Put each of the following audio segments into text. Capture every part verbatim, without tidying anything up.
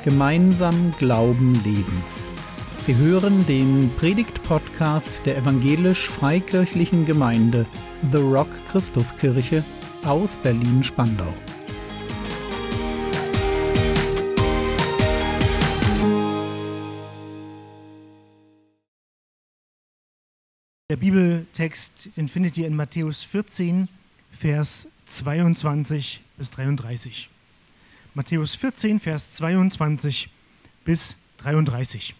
Gemeinsam Glauben leben. Sie hören den Predigt-Podcast der evangelisch-freikirchlichen Gemeinde The Rock Christuskirche aus Berlin-Spandau. Der Bibeltext, den findet ihr in Matthäus vierzehn, Vers zweiundzwanzig bis dreiunddreißig. Matthäus vierzehn, Vers zweiundzwanzig bis dreiunddreißig.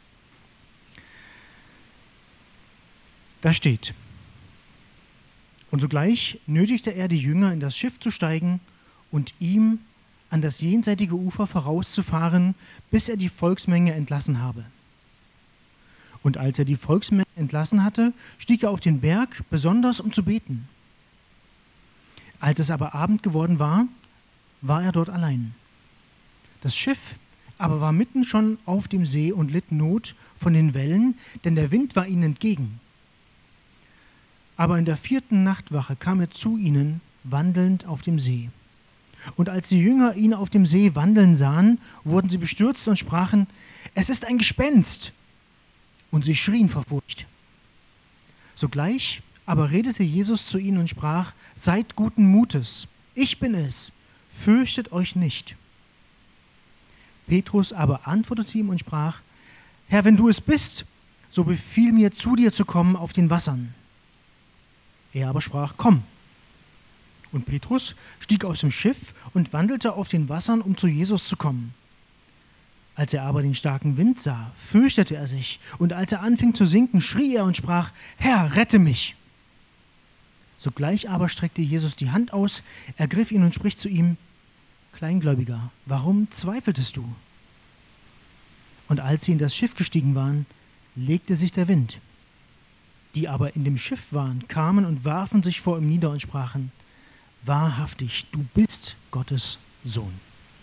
Da steht: Und sogleich nötigte er die Jünger, in das Schiff zu steigen und ihm an das jenseitige Ufer vorauszufahren, bis er die Volksmenge entlassen habe. Und als er die Volksmenge entlassen hatte, stieg er auf den Berg, besonders um zu beten. Als es aber Abend geworden war, war er dort allein. Das Schiff aber war mitten schon auf dem See und litt Not von den Wellen, denn der Wind war ihnen entgegen. Aber in der vierten Nachtwache kam er zu ihnen, wandelnd auf dem See. Und als die Jünger ihn auf dem See wandeln sahen, wurden sie bestürzt und sprachen: Es ist ein Gespenst! Und sie schrien vor Furcht. Sogleich aber redete Jesus zu ihnen und sprach: Seid guten Mutes, ich bin es, fürchtet euch nicht. Petrus aber antwortete ihm und sprach: Herr, wenn du es bist, so befiehl mir, zu dir zu kommen auf den Wassern. Er aber sprach: Komm. Und Petrus stieg aus dem Schiff und wandelte auf den Wassern, um zu Jesus zu kommen. Als er aber den starken Wind sah, fürchtete er sich, und als er anfing zu sinken, schrie er und sprach: Herr, rette mich! Sogleich aber streckte Jesus die Hand aus, ergriff ihn und spricht zu ihm: Kleingläubiger, warum zweifeltest du? Und als sie in das Schiff gestiegen waren, legte sich der Wind. Die aber in dem Schiff waren, kamen und warfen sich vor ihm nieder und sprachen: Wahrhaftig, du bist Gottes Sohn.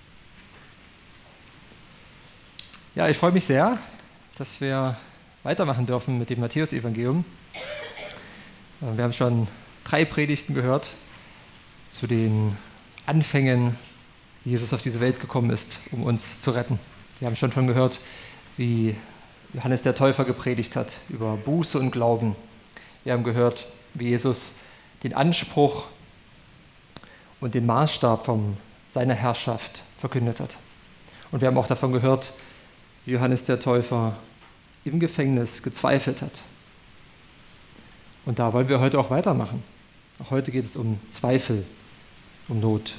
Ja, ich freue mich sehr, dass wir weitermachen dürfen mit dem Matthäus-Evangelium. Wir haben schon drei Predigten gehört zu den Anfängen, wie Jesus auf diese Welt gekommen ist, um uns zu retten. Wir haben schon von gehört, wie Johannes der Täufer gepredigt hat über Buße und Glauben. Wir haben gehört, wie Jesus den Anspruch und den Maßstab von seiner Herrschaft verkündet hat. Und wir haben auch davon gehört, wie Johannes der Täufer im Gefängnis gezweifelt hat. Und da wollen wir heute auch weitermachen. Auch heute geht es um Zweifel, um Not.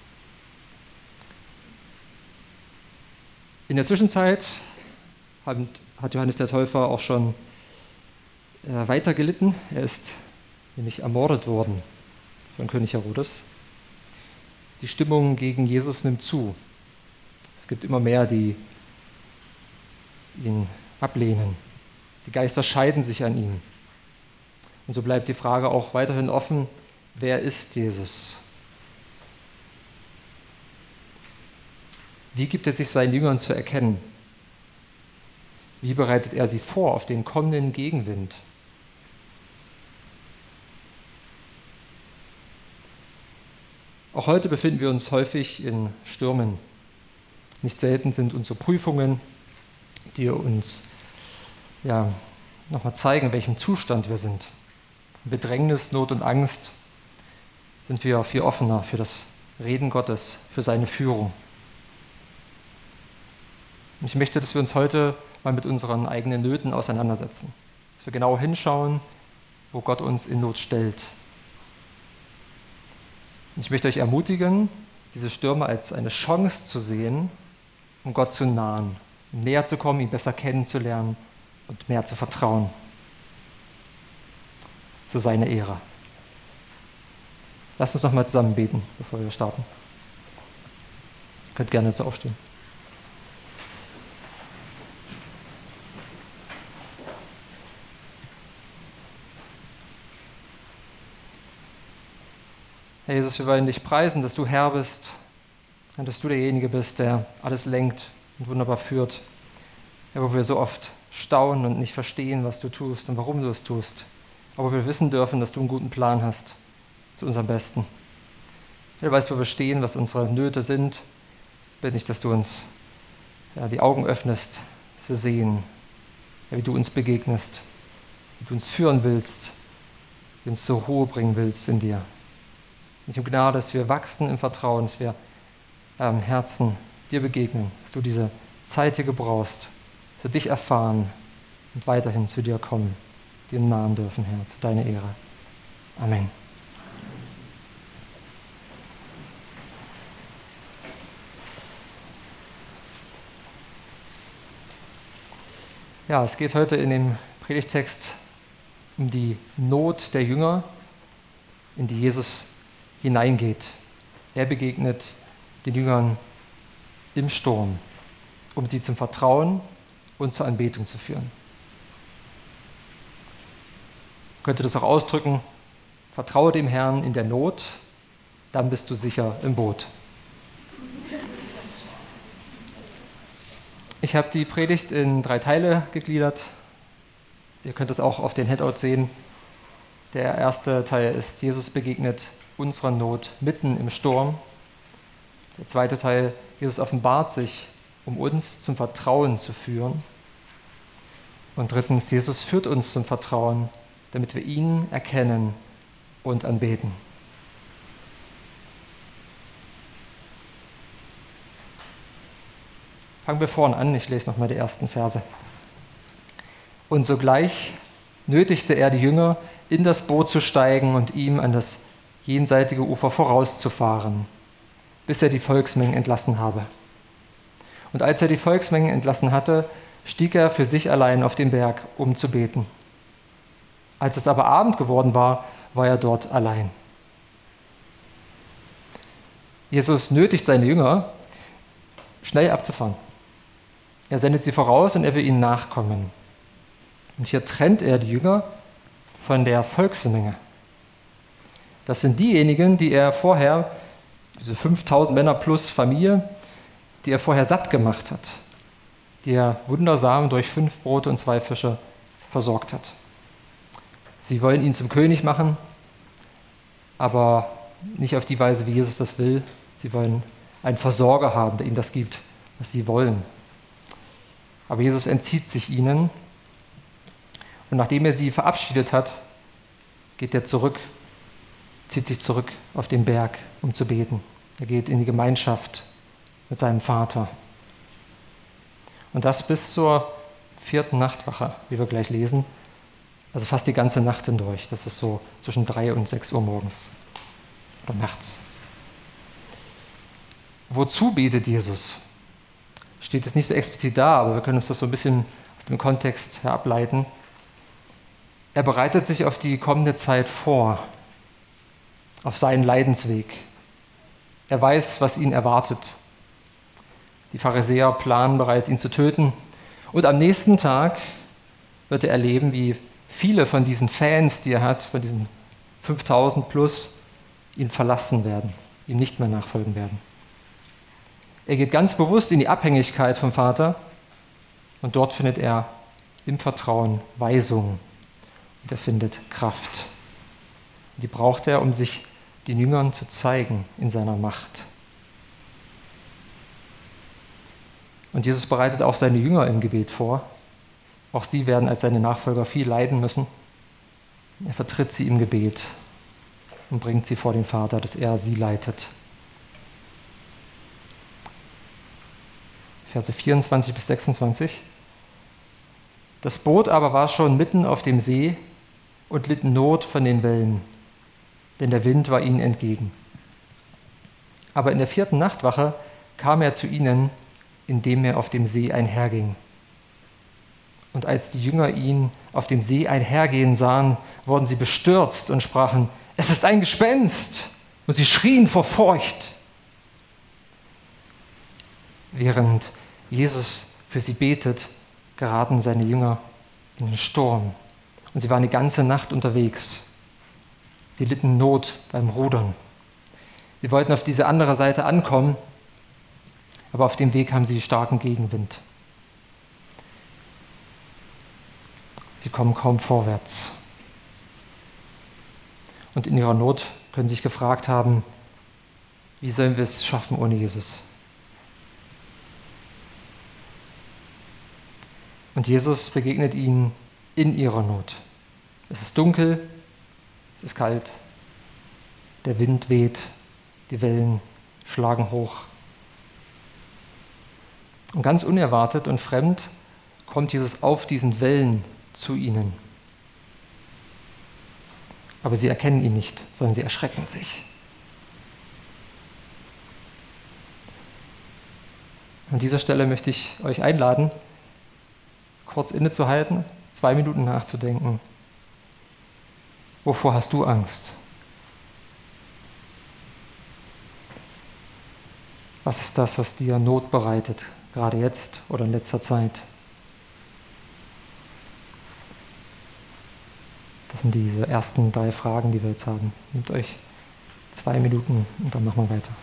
In der Zwischenzeit hat Johannes der Täufer auch schon weiter gelitten. Er ist nämlich ermordet worden von König Herodes. Die Stimmung gegen Jesus nimmt zu. Es gibt immer mehr, die ihn ablehnen. Die Geister scheiden sich an ihm. Und so bleibt die Frage auch weiterhin offen: Wer ist Jesus? Wie gibt er sich seinen Jüngern zu erkennen? Wie bereitet er sie vor auf den kommenden Gegenwind? Auch heute befinden wir uns häufig in Stürmen. Nicht selten sind unsere Prüfungen, die uns ja, nochmal zeigen, in welchem Zustand wir sind. In Bedrängnis, Not und Angst sind wir viel offener für das Reden Gottes, für seine Führung. Und ich möchte, dass wir uns heute mal mit unseren eigenen Nöten auseinandersetzen. Dass wir genau hinschauen, wo Gott uns in Not stellt. Und ich möchte euch ermutigen, diese Stürme als eine Chance zu sehen, um Gott zu nahen, um näher zu kommen, ihn besser kennenzulernen und mehr zu vertrauen. Zu seiner Ehre. Lasst uns noch mal zusammen beten, bevor wir starten. Ihr könnt gerne so aufstehen. Herr Jesus, wir wollen dich preisen, dass du Herr bist und dass du derjenige bist, der alles lenkt und wunderbar führt. Ja, wo wir so oft staunen und nicht verstehen, was du tust und warum du es tust. Aber wir wissen dürfen, dass du einen guten Plan hast zu unserem Besten. Du weißt, wo wir stehen, was unsere Nöte sind. Ich bitte dich, dass du uns ja, die Augen öffnest, zu sehen, ja, wie du uns begegnest, wie du uns führen willst, wie du uns zur Ruhe bringen willst in dir. Ich um Gnade, dass wir wachsen im Vertrauen, dass wir im Herzen dir begegnen, dass du diese Zeit hier gebrauchst, dass wir dich erfahren und weiterhin zu dir kommen, dir nahen dürfen, Herr, zu deiner Ehre. Amen. Ja, es geht heute in dem Predigtext um die Not der Jünger, in die Jesus hineingeht. Er begegnet den Jüngern im Sturm, um sie zum Vertrauen und zur Anbetung zu führen. Man könnte das auch ausdrücken: Vertraue dem Herrn in der Not, dann bist du sicher im Boot. Ich habe die Predigt in drei Teile gegliedert. Ihr könnt es auch auf den Handout sehen. Der erste Teil ist: Jesus begegnet unserer Not mitten im Sturm. Der zweite Teil: Jesus offenbart sich, um uns zum Vertrauen zu führen. Und drittens: Jesus führt uns zum Vertrauen, damit wir ihn erkennen und anbeten. Fangen wir vorne an, ich lese nochmal die ersten Verse. Und sogleich nötigte er die Jünger, in das Boot zu steigen und ihm an das jenseitige Ufer vorauszufahren, bis er die Volksmengen entlassen habe. Und als er die Volksmengen entlassen hatte, stieg er für sich allein auf den Berg, um zu beten. Als es aber Abend geworden war, war er dort allein. Jesus nötigt seine Jünger, schnell abzufahren. Er sendet sie voraus und er will ihnen nachkommen. Und hier trennt er die Jünger von der Volksmenge. Das sind diejenigen, die er vorher, diese fünftausend Männer plus Familie, die er vorher satt gemacht hat, die er wundersam durch fünf Brote und zwei Fische versorgt hat. Sie wollen ihn zum König machen, aber nicht auf die Weise, wie Jesus das will. Sie wollen einen Versorger haben, der ihnen das gibt, was sie wollen. Aber Jesus entzieht sich ihnen. Und nachdem er sie verabschiedet hat, geht er zurück, zieht sich zurück auf den Berg, um zu beten. Er geht in die Gemeinschaft mit seinem Vater. Und das bis zur vierten Nachtwache, wie wir gleich lesen. Also fast die ganze Nacht hindurch. Das ist so zwischen drei und sechs Uhr morgens oder nachts. Wozu betet Jesus? Steht es nicht so explizit da, aber wir können uns das so ein bisschen aus dem Kontext her ableiten. Er bereitet sich auf die kommende Zeit vor, auf seinen Leidensweg. Er weiß, was ihn erwartet. Die Pharisäer planen bereits, ihn zu töten. Und am nächsten Tag wird er erleben, wie viele von diesen Fans, die er hat, von diesen fünftausend plus, ihn verlassen werden, ihm nicht mehr nachfolgen werden. Er geht ganz bewusst in die Abhängigkeit vom Vater und dort findet er im Vertrauen Weisung und er findet Kraft. Und die braucht er, um sich den Jüngern zu zeigen in seiner Macht. Und Jesus bereitet auch seine Jünger im Gebet vor. Auch sie werden als seine Nachfolger viel leiden müssen. Er vertritt sie im Gebet und bringt sie vor den Vater, dass er sie leitet. Verse vierundzwanzig bis sechsundzwanzig. Das Boot aber war schon mitten auf dem See und litt Not von den Wellen, denn der Wind war ihnen entgegen. Aber in der vierten Nachtwache kam er zu ihnen, indem er auf dem See einherging. Und als die Jünger ihn auf dem See einhergehen sahen, wurden sie bestürzt und sprachen: Es ist ein Gespenst! Und sie schrien vor Furcht. Während Jesus für sie betet, geraten seine Jünger in den Sturm. Und sie waren die ganze Nacht unterwegs. Sie litten Not beim Rudern. Sie wollten auf diese andere Seite ankommen, aber auf dem Weg haben sie starken Gegenwind. Sie kommen kaum vorwärts. Und in ihrer Not können sie sich gefragt haben: Wie sollen wir es schaffen ohne Jesus? Und Jesus begegnet ihnen in ihrer Not. Es ist dunkel, es ist kalt, der Wind weht, die Wellen schlagen hoch. Und ganz unerwartet und fremd kommt Jesus auf diesen Wellen zu ihnen. Aber sie erkennen ihn nicht, sondern sie erschrecken sich. An dieser Stelle möchte ich euch einladen, kurz innezuhalten, zwei Minuten nachzudenken. Wovor hast du Angst? Was ist das, was dir Not bereitet, gerade jetzt oder in letzter Zeit? Das sind diese ersten drei Fragen, die wir jetzt haben. Nehmt euch zwei Minuten und dann machen wir weiter.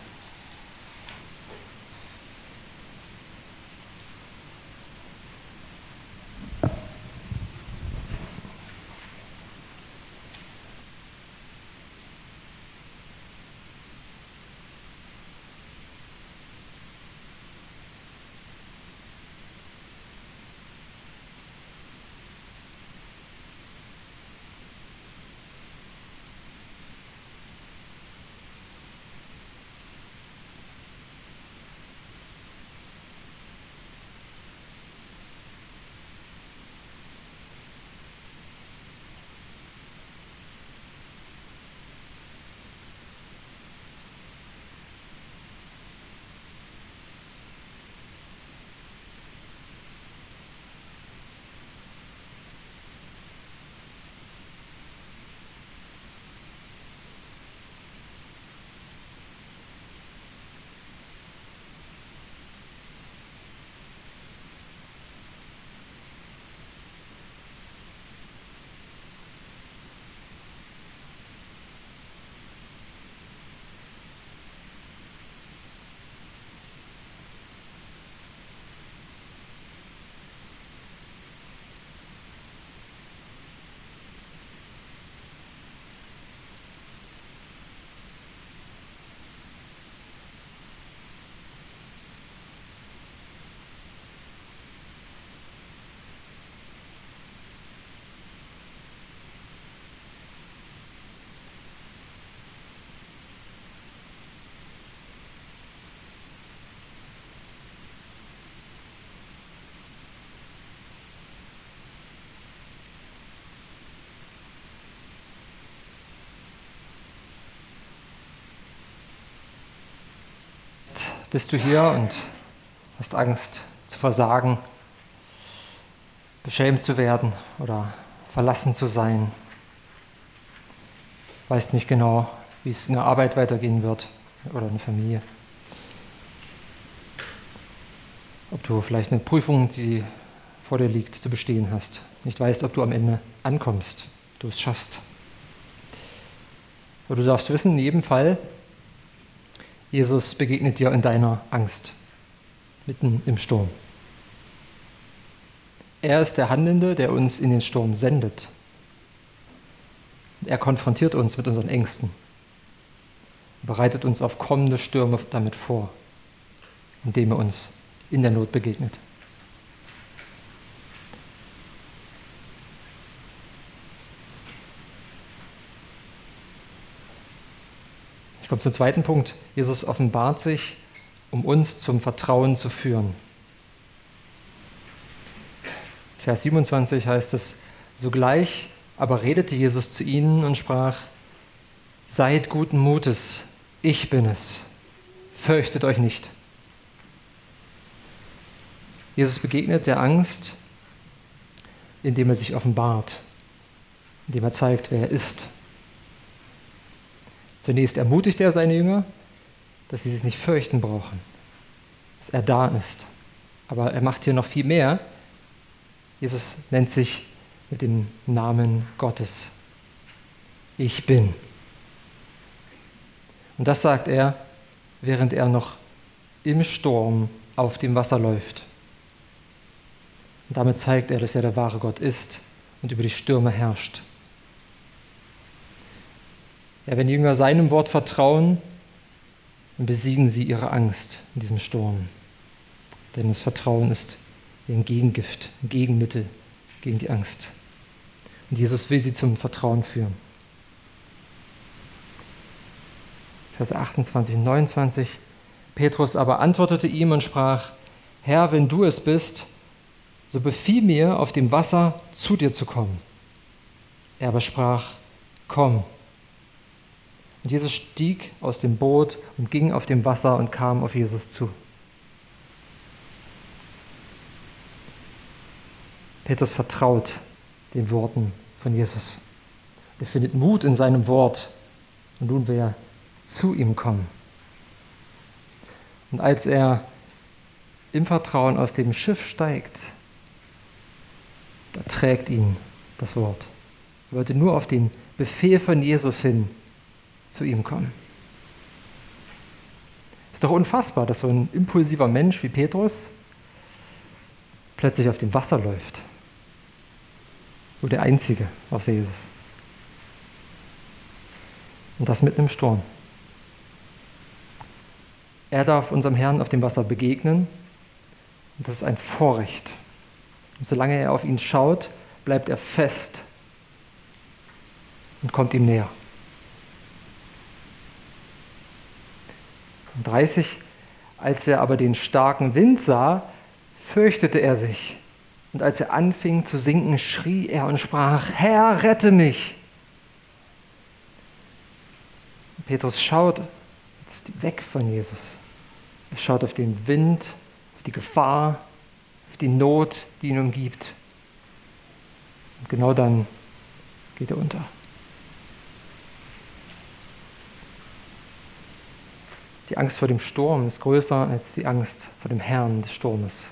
Bist du hier und hast Angst zu versagen, beschämt zu werden oder verlassen zu sein? Weißt nicht genau, wie es in der Arbeit weitergehen wird oder in der Familie. Ob du vielleicht eine Prüfung, die vor dir liegt, zu bestehen hast. Nicht weißt, ob du am Ende ankommst, du es schaffst. Aber du darfst wissen, in jedem Fall, Jesus begegnet dir in deiner Angst, mitten im Sturm. Er ist der Handelnde, der uns in den Sturm sendet. Er konfrontiert uns mit unseren Ängsten, bereitet uns auf kommende Stürme damit vor, indem er uns in der Not begegnet. Ich komme zum zweiten Punkt. Jesus offenbart sich, um uns zum Vertrauen zu führen. Vers siebenundzwanzig heißt es, sogleich aber redete Jesus zu ihnen und sprach, seid guten Mutes, ich bin es, fürchtet euch nicht. Jesus begegnet der Angst, indem er sich offenbart, indem er zeigt, wer er ist. Zunächst ermutigt er seine Jünger, dass sie sich nicht fürchten brauchen, dass er da ist. Aber er macht hier noch viel mehr. Jesus nennt sich mit dem Namen Gottes. Ich bin. Und das sagt er, während er noch im Sturm auf dem Wasser läuft. Und damit zeigt er, dass er der wahre Gott ist und über die Stürme herrscht. Ja, wenn die Jünger seinem Wort vertrauen, dann besiegen sie ihre Angst in diesem Sturm. Denn das Vertrauen ist wie ein Gegengift, ein Gegenmittel gegen die Angst. Und Jesus will sie zum Vertrauen führen. Vers achtundzwanzig und neunundzwanzig. Petrus aber antwortete ihm und sprach: Herr, wenn du es bist, so befiehl mir, auf dem Wasser zu dir zu kommen. Er aber sprach: Komm. Und Jesus stieg aus dem Boot und ging auf dem Wasser und kam auf Jesus zu. Petrus vertraut den Worten von Jesus. Er findet Mut in seinem Wort und nun will er zu ihm kommen. Und als er im Vertrauen aus dem Schiff steigt, da trägt ihn das Wort. Er wollte nur auf den Befehl von Jesus hin zu ihm kommen. Ist doch unfassbar, dass so ein impulsiver Mensch wie Petrus plötzlich auf dem Wasser läuft. Nur der Einzige außer Jesus. Und das mitten im Sturm. Er darf unserem Herrn auf dem Wasser begegnen und das ist ein Vorrecht. Und solange er auf ihn schaut, bleibt er fest und kommt ihm näher. Und dreißig, als er aber den starken Wind sah, fürchtete er sich. Und als er anfing zu sinken, schrie er und sprach: Herr, rette mich! Und Petrus schaut jetzt weg von Jesus. Er schaut auf den Wind, auf die Gefahr, auf die Not, die ihn umgibt. Und genau dann geht er unter. Die Angst vor dem Sturm ist größer als die Angst vor dem Herrn des Sturmes.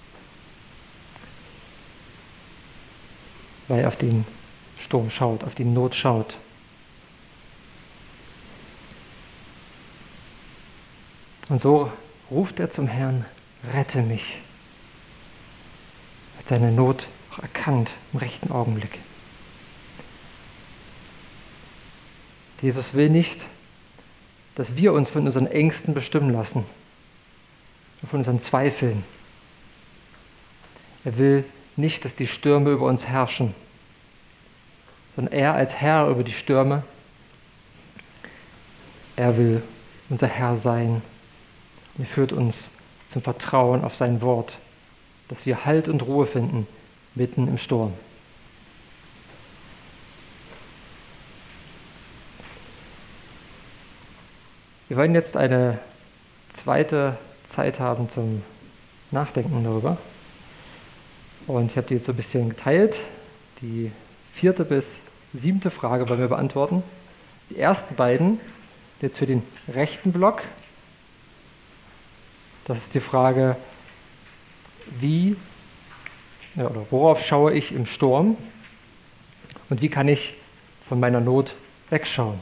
Weil er auf den Sturm schaut, auf die Not schaut. Und so ruft er zum Herrn: Rette mich. Er hat seine Not auch erkannt im rechten Augenblick. Jesus will nicht, dass wir uns von unseren Ängsten bestimmen lassen, von unseren Zweifeln. Er will nicht, dass die Stürme über uns herrschen, sondern er als Herr über die Stürme, er will unser Herr sein. Und er führt uns zum Vertrauen auf sein Wort, dass wir Halt und Ruhe finden mitten im Sturm. Wir wollen jetzt eine zweite Zeit haben zum Nachdenken darüber. Und ich habe die jetzt so ein bisschen geteilt. Die vierte bis siebte Frage wollen wir beantworten. Die ersten beiden, jetzt für den rechten Block, das ist die Frage, wie ja, oder worauf schaue ich im Sturm und wie kann ich von meiner Not wegschauen.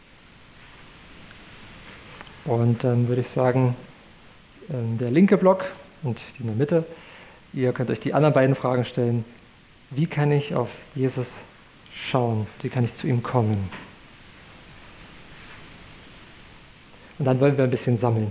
Und dann würde ich sagen, der linke Block und die in der Mitte, ihr könnt euch die anderen beiden Fragen stellen. Wie kann ich auf Jesus schauen? Wie kann ich zu ihm kommen? Und dann wollen wir ein bisschen sammeln.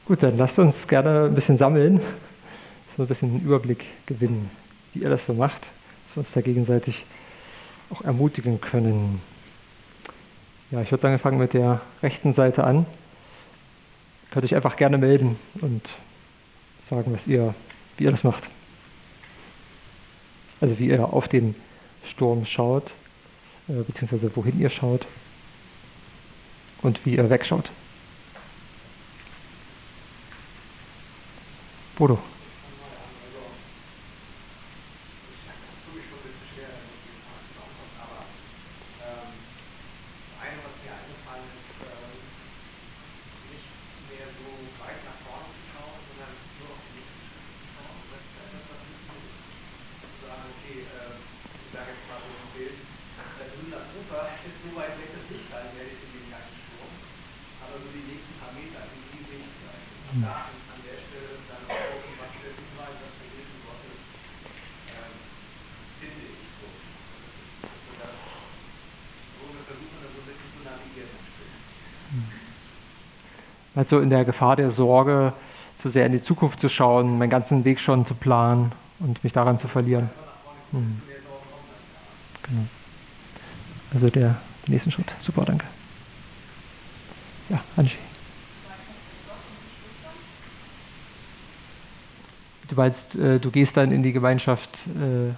Gut, dann lasst uns gerne ein bisschen sammeln, so ein bisschen einen Überblick gewinnen, wie ihr das so macht, dass wir uns da gegenseitig auch ermutigen können. Ja, ich würde sagen, wir fangen mit der rechten Seite an. Ihr könnt euch einfach gerne melden und sagen, was ihr, wie ihr das macht. Also wie ihr auf den Sturm schaut, äh, beziehungsweise wohin ihr schaut und wie ihr wegschaut. Bodo. Also in der Gefahr der Sorge, zu sehr in die Zukunft zu schauen, meinen ganzen Weg schon zu planen und mich daran zu verlieren. Hm. Genau. Also der, der nächste Schritt. Super, danke. Ja, Angie. Du meinst, äh, du gehst dann in die Gemeinschaft. Äh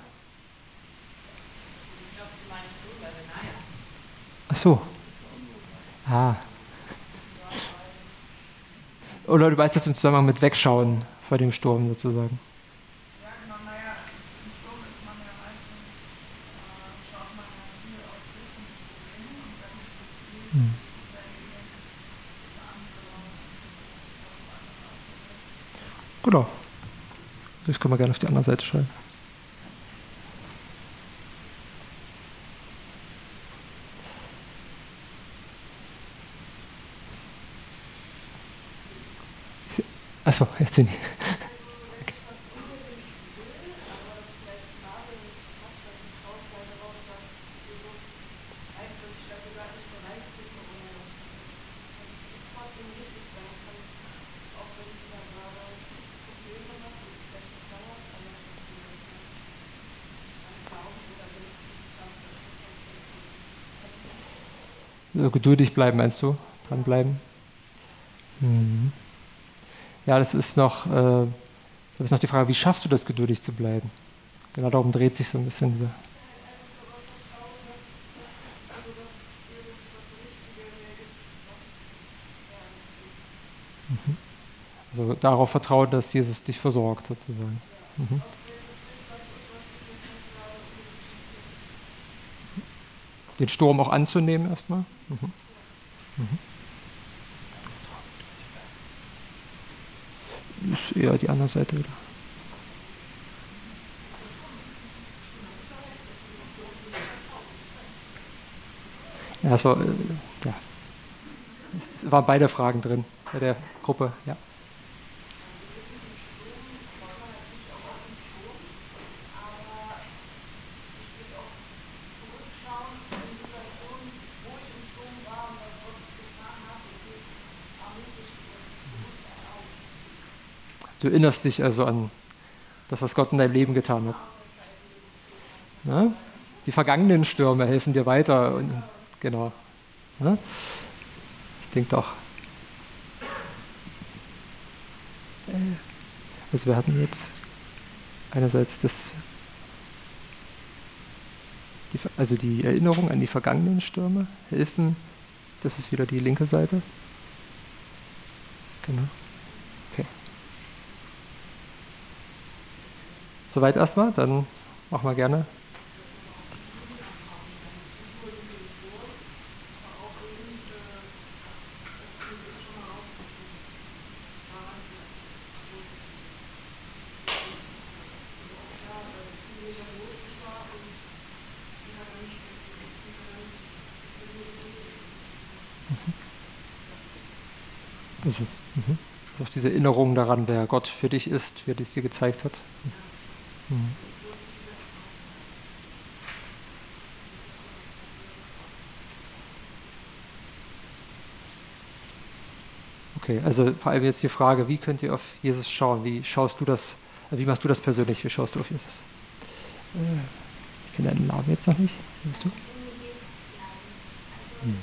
Ach so. Ah. Oder du meinst das im Zusammenhang mit Wegschauen vor dem Sturm sozusagen? Ja, genau, naja, im Sturm ist man ja meistens, äh, schaut man ja viel auf sich und zu sehen und dann ist das Ziel, hm. für andere. Genau. Das können wir gerne auf die andere Seite schreiben. Achso, jetzt sind die. Okay. So, geduldig bleiben, meinst du? Dranbleiben? Mhm. Ja, das ist noch, äh, das ist noch die Frage, wie schaffst du das, geduldig zu bleiben? Genau darum dreht sich so ein bisschen dieser. Mhm. Also darauf vertrauen, dass Jesus dich versorgt, sozusagen. Mhm. Den Sturm auch anzunehmen erstmal. Mhm. Mhm. Ist eher die andere Seite wieder. Ja, es war, äh, ja. Es waren beide Fragen drin bei der Gruppe, ja. Du erinnerst dich also an das, was Gott in deinem Leben getan hat. Ja? Die vergangenen Stürme helfen dir weiter. Und, genau. Ja? Ich denke doch. Also wir hatten jetzt einerseits das, die, also die Erinnerung an die vergangenen Stürme helfen. Das ist wieder die linke Seite. Genau. Okay. Soweit erstmal, dann machen wir gerne. Also, mhm. Auch diese Erinnerung daran, wer Gott für dich ist, wer dies dir gezeigt hat. Mhm. Okay, also vor allem jetzt die Frage, wie könnt ihr auf Jesus schauen? Wie schaust du das, äh, wie machst du das persönlich? Wie schaust du auf Jesus? Äh, ich kenne deinen Namen jetzt noch nicht. Wie bist du? Hm.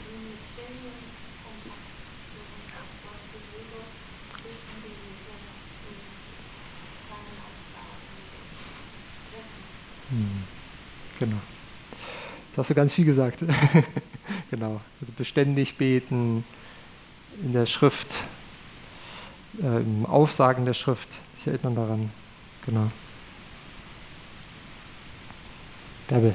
Hm. Genau. Das hast du ganz viel gesagt. Genau. Also beständig beten, in der Schrift, äh, im Aufsagen der Schrift, sich erinnern daran. Genau. Bärbel.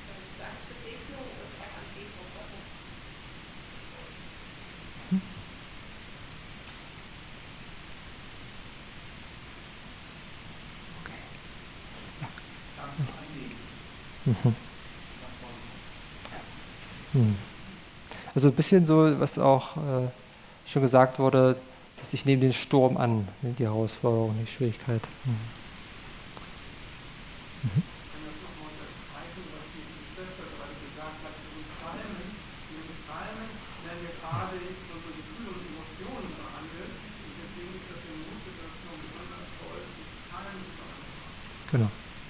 Hm? Okay. Ja. Mhm. Hm. Also ein bisschen so, was auch äh, schon gesagt wurde, dass ich nehme den Sturm an, ne, die Herausforderung, die Schwierigkeit. Hm. Mhm. Genau.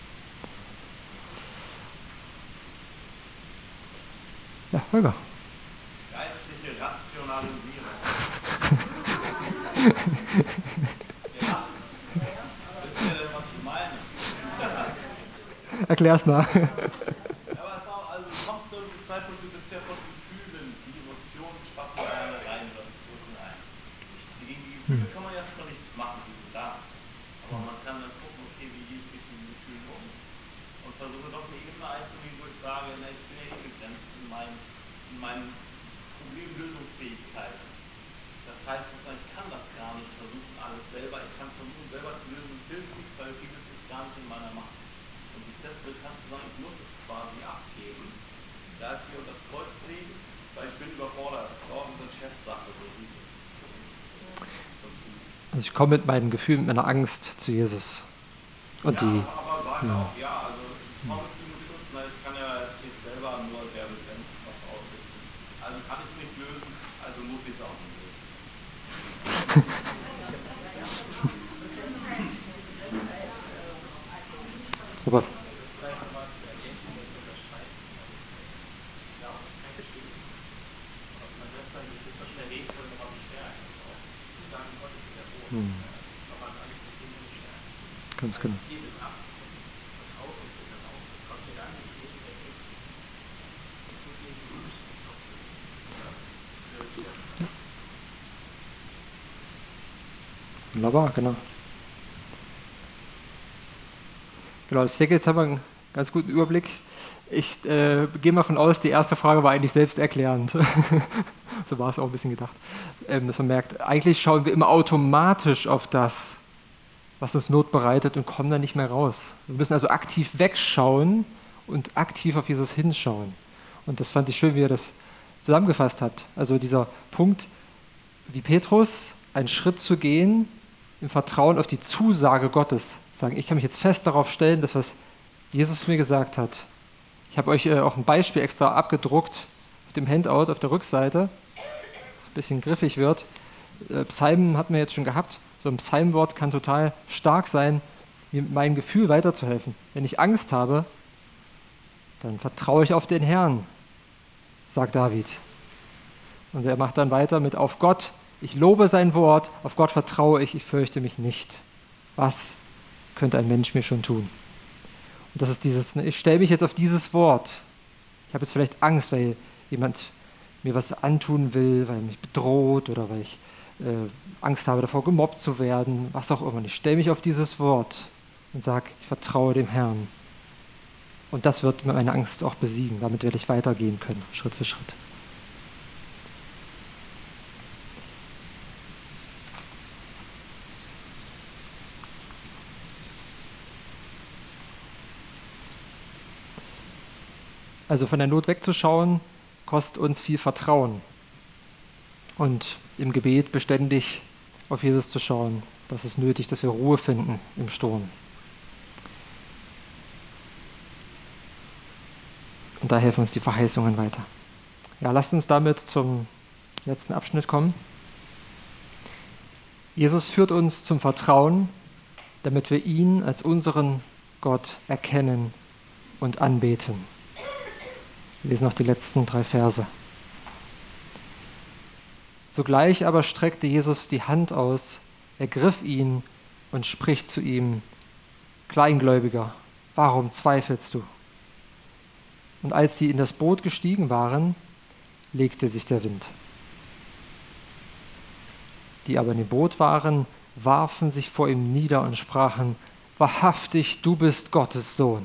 Ja, Holger. Geistliche Rationalisierung. Ja, wisst ihr denn, was ich meine? Erklär's mal. Ja, aber es auch, also du kommst zu einem Zeitpunkt, du bist ja von Gefühlen, die Emotionen spatten eine rein, das drücken ein. Gegen die Gefühle kann man ja schon nichts machen, die sind da. Aber man kann dann gucken, okay, wie gehe ich mit diesen Gefühlen um? Und versuche doch eine Ebene einzugehen, wo ich sage, na, ich bin ja eh begrenzt in meinen, in meinen Problemlösungsfähigkeiten. Das heißt sozusagen, ich kann das gar nicht versuchen, alles selber. Ich kann es versuchen, selber zu lösen, es hilft nichts, weil vieles ist gar nicht in meiner Macht. Und die Desperate kannst du sagen, ich muss es quasi abgeben. Da ist hier unter das Kreuz legen, weil ich bin überfordert. Glauben ist eine Chefsache, so dieses Prinzip. Also ich komme mit meinen Gefühlen, mit meiner Angst zu Jesus. Und ja, die, aber sag ja. auch, ja, also ich komme zu einem Schluss, weil ich kann ja jetzt nicht selber nur der begrenzt was ausrichten. Also kann ich es nicht lösen, also muss ich es auch nicht lösen. Aber hm. Ganz genau. Ja. Wunderbar, genau. Genau, ich denke, jetzt haben wir einen ganz guten Überblick. Ich äh, gehe mal von aus, die erste Frage war eigentlich selbsterklärend. So war es auch ein bisschen gedacht. Ähm, dass man merkt, eigentlich schauen wir immer automatisch auf das, was uns Not bereitet und kommen da nicht mehr raus. Wir müssen also aktiv wegschauen und aktiv auf Jesus hinschauen. Und das fand ich schön, wie er das zusammengefasst hat. Also dieser Punkt, wie Petrus, einen Schritt zu gehen, im Vertrauen auf die Zusage Gottes. Sagen, ich kann mich jetzt fest darauf stellen, dass was Jesus mir gesagt hat. Ich habe euch äh, auch ein Beispiel extra abgedruckt auf dem Handout auf der Rückseite, dass es ein bisschen griffig wird. Äh, Psalmen hatten wir jetzt schon gehabt. So ein Psalmwort kann total stark sein, mir mit meinem Gefühl weiterzuhelfen. Wenn ich Angst habe, dann vertraue ich auf den Herrn, sagt David. Und er macht dann weiter mit auf Gott. Ich lobe sein Wort, auf Gott vertraue ich, ich fürchte mich nicht. Was könnte ein Mensch mir schon tun? Und das ist dieses, ne, ich stelle mich jetzt auf dieses Wort. Ich habe jetzt vielleicht Angst, weil jemand mir was antun will, weil er mich bedroht oder weil ich äh, Angst habe davor, gemobbt zu werden, was auch immer. Und ich stelle mich auf dieses Wort und sage, ich vertraue dem Herrn. Und das wird meine Angst auch besiegen. Damit werde ich weitergehen können, Schritt für Schritt. Also von der Not wegzuschauen, kostet uns viel Vertrauen. Und im Gebet beständig auf Jesus zu schauen, das ist nötig, dass wir Ruhe finden im Sturm. Und da helfen uns die Verheißungen weiter. Ja, lasst uns damit zum letzten Abschnitt kommen. Jesus führt uns zum Vertrauen, damit wir ihn als unseren Gott erkennen und anbeten. Wir lesen noch die letzten drei Verse. Sogleich aber streckte Jesus die Hand aus, ergriff ihn und spricht zu ihm: Kleingläubiger, warum zweifelst du? Und als sie in das Boot gestiegen waren, legte sich der Wind. Die aber in dem Boot waren, warfen sich vor ihm nieder und sprachen: Wahrhaftig, du bist Gottes Sohn.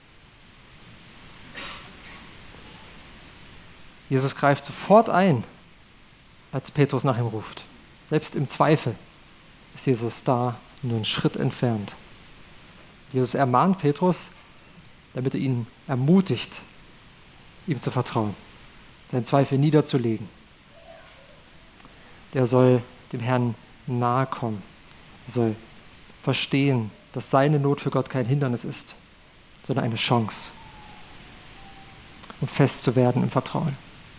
Jesus greift sofort ein, als Petrus nach ihm ruft. Selbst im Zweifel ist Jesus da, nur einen Schritt entfernt. Jesus ermahnt Petrus, damit er ihn ermutigt, ihm zu vertrauen, seinen Zweifel niederzulegen. Der soll dem Herrn nahe kommen. Er soll verstehen, dass seine Not für Gott kein Hindernis ist, sondern eine Chance, um fest zu werden im Vertrauen.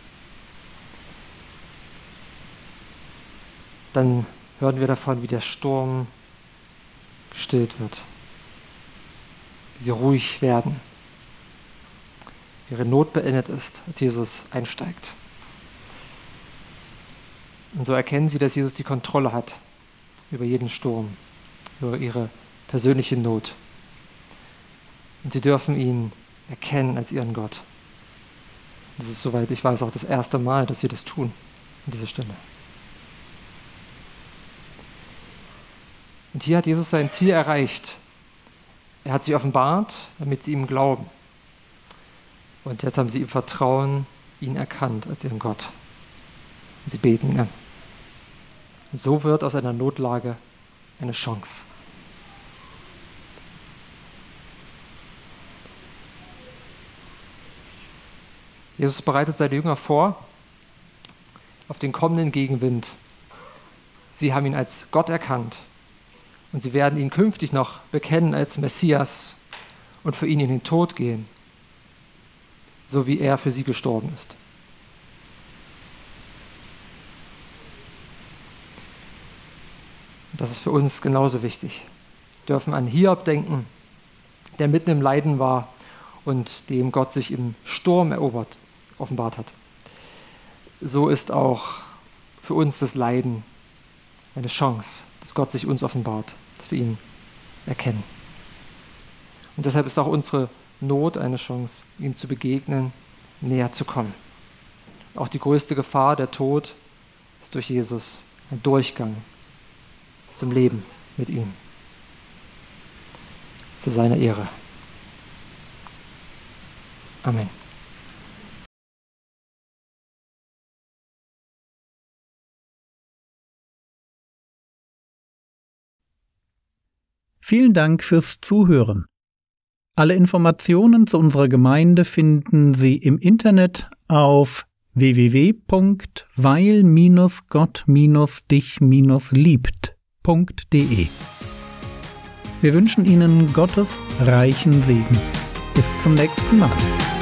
Dann hören wir davon, wie der Sturm gestillt wird, wie sie ruhig werden, wie ihre Not beendet ist, als Jesus einsteigt. Und so erkennen sie, dass Jesus die Kontrolle hat über jeden Sturm, über ihre persönliche Not. Und sie dürfen ihn erkennen als ihren Gott. Das ist, soweit ich weiß, auch das erste Mal, dass sie das tun an dieser Stelle. Und hier hat Jesus sein Ziel erreicht. Er hat sich offenbart, damit sie ihm glauben. Und jetzt haben sie im Vertrauen ihn erkannt als ihren Gott. Und sie beten ihn an. Und so wird aus einer Notlage eine Chance. Jesus bereitet seine Jünger vor auf den kommenden Gegenwind. Sie haben ihn als Gott erkannt. Und sie werden ihn künftig noch bekennen als Messias und für ihn in den Tod gehen, so wie er für sie gestorben ist. Und das ist für uns genauso wichtig. Wir dürfen an Hiob denken, der mitten im Leiden war und dem Gott sich im Sturm erobert, offenbart hat. So ist auch für uns das Leiden eine Chance, dass Gott sich uns offenbart, dass wir ihn erkennen. Und deshalb ist auch unsere Not eine Chance, ihm zu begegnen, näher zu kommen. Auch die größte Gefahr, der Tod, ist durch Jesus ein Durchgang zum Leben mit ihm. Zu seiner Ehre. Amen. Vielen Dank fürs Zuhören. Alle Informationen zu unserer Gemeinde finden Sie im Internet auf w w w punkt weil Gott dich liebt punkt de. Wir wünschen Ihnen Gottes reichen Segen. Bis zum nächsten Mal.